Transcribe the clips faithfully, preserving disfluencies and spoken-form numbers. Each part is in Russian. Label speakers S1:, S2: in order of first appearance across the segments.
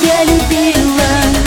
S1: я любила.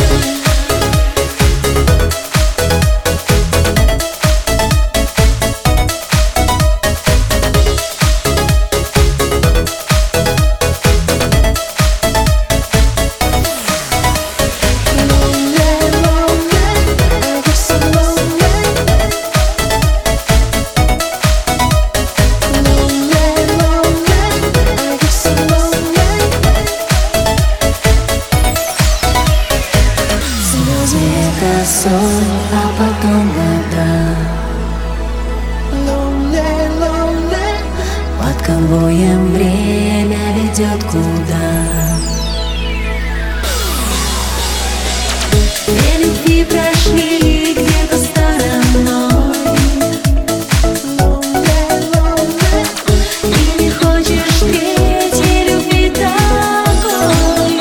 S2: Это сон, а потом вода. Под конвоем время ведет куда. Две любви прошли где-то стороной, и не хочешь третьей любви такой.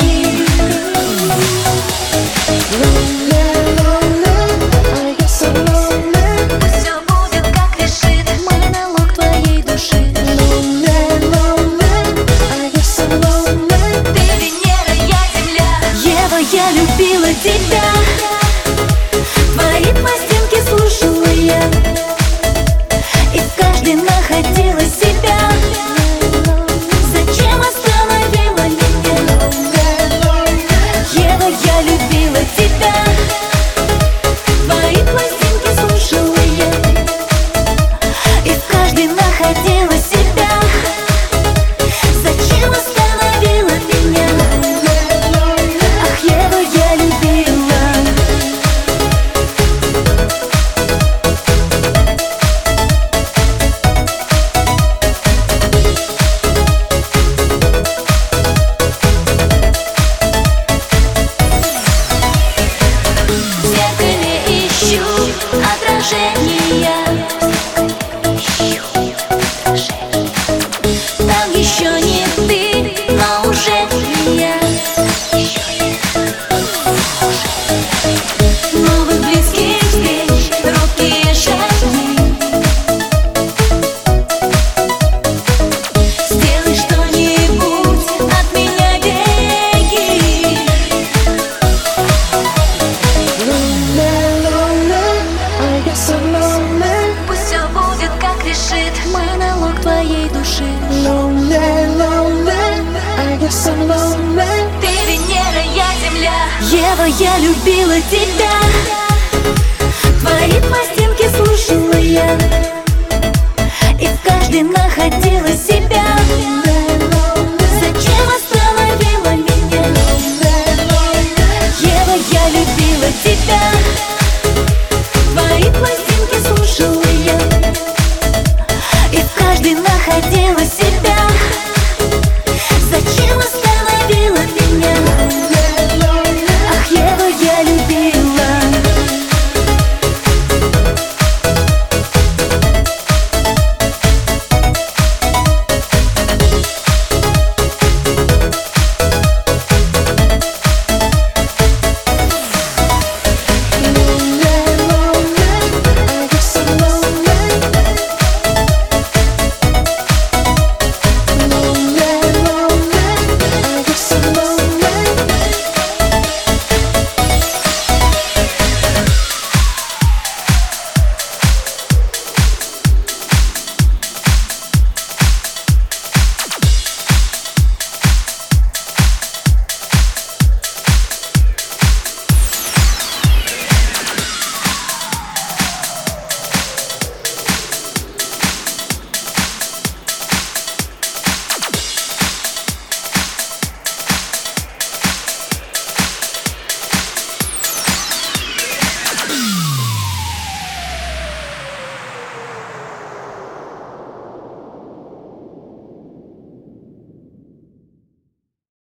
S1: Я любила тебя, твои пластинки слушала я, и в каждой находила себя. Зачем остановила меня? Ева, я любила тебя, твои пластинки слушала я, и в каждой находила себя. Зачем остановила меня? Отражения, там еще не ты, но уже я. Новых близких встреч, робкие шаги. Сделай что-нибудь, от меня беги. Пусть все будет, как решит монолог твоей души. Ты Венера, я Земля. Ева, я любила тебя, твои пластинки слушала я, и в каждой находила